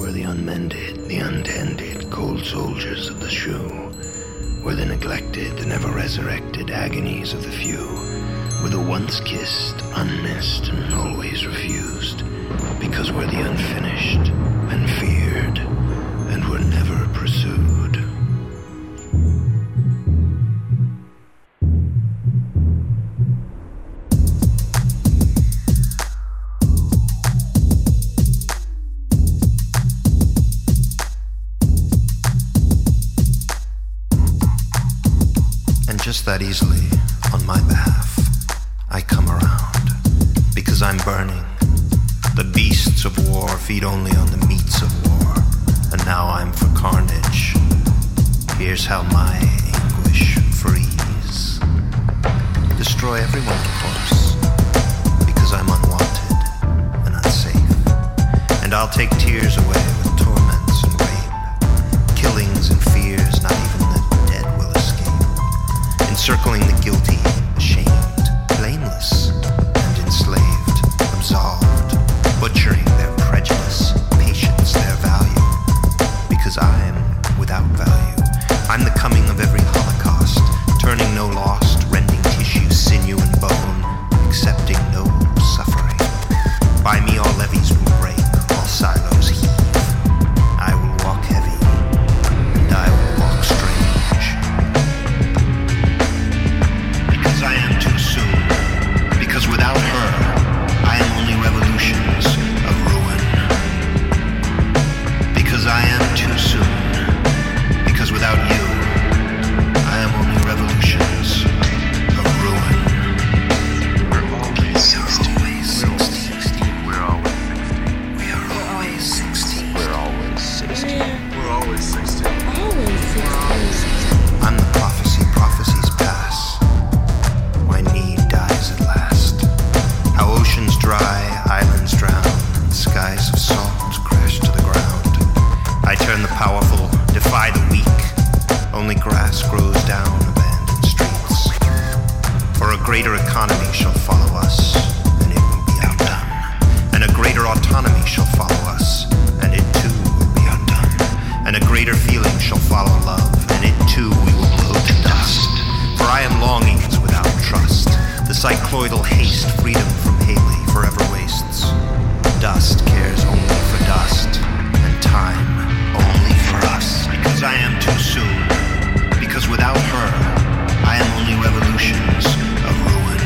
were the unmended, the untended, cold soldiers of the shoe, were the neglected, the never resurrected agonies of the few, were the once kissed, unmissed, and always refused, because we're the unfinished, and feared, and were never pursued. Just that easily, on my behalf, I come around, because I'm burning. The beasts of war feed only on the meats of war, and now I'm for carnage. Here's how my anguish frees. Destroy everyone, of course, because I'm unwanted and unsafe, and I'll take tears away with torments and rape, killings and fears not even the dead will escape. Encircling the guilty, ashamed, blameless, and enslaved, absolved, butchering their prejudice, patience, their value, because I am without value. I'm the coming of every holocaust, turning no lost, rending tissue, sinew, and bone, accepting no suffering. By me all levees will break, all silos heave. I will walk heavy, and I will walk strange. I am too soon, because without her, I am only revolutions of ruin. Because I am too soon, because without you, I am only revolutions of ruin. We're always 16. We're always 16. We're always 16. We're always 16. Always 16. I'm the prophecies pass. My need dies at last. How oceans dry, islands drown, and skies of salt crash to the ground. I turn the powerful, defy the weak. Only grass grows down abandoned streets. For a greater economy shall follow us, and it will be undone. And a greater autonomy shall follow us, and it too will be undone. And a greater feeling shall follow love, and it too we will blow to dust. For I am longings without trust. The cycloidal haste, freedom from Haley forever wastes. Dust cares only for dust, and time only for us. Because I am too soon, because without her, I am only revolutions of ruin.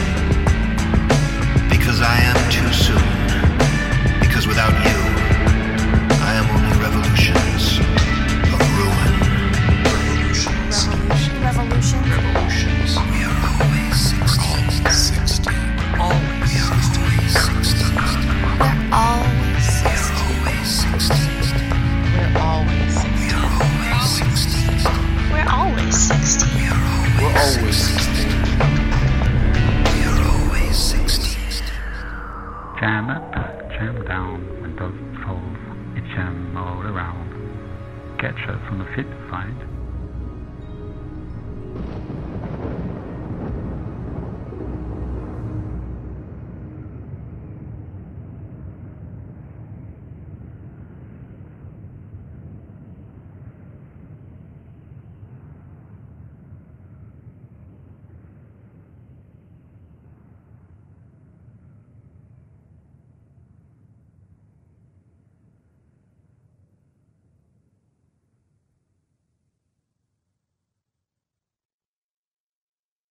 Because I am too soon, because without you, I am only revolutions of ruin. Revolutions. Revolutions. We are always 16. Always 16. We're always 16. We're always 16. We're always 16. We are always 16. We're always 16. We are always 16. Jam up, jam down, and don't solve, it jam all around. Catch us on the flip side.